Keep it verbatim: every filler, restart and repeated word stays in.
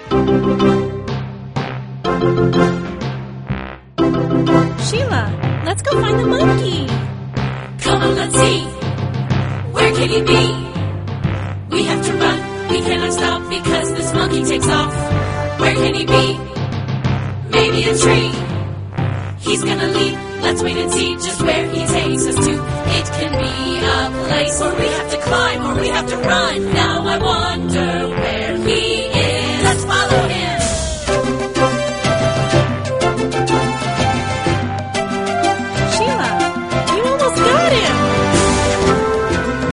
Sheila, let's go find the monkey. Come on, let's see. Where can he be? We have to run. We cannot stop because this monkey takes off. Where can he be? Maybe a tree. He's gonna leap. Let's wait and see just where he takes us to. It can be a place where we have to climb or we have to run. Now I wonder where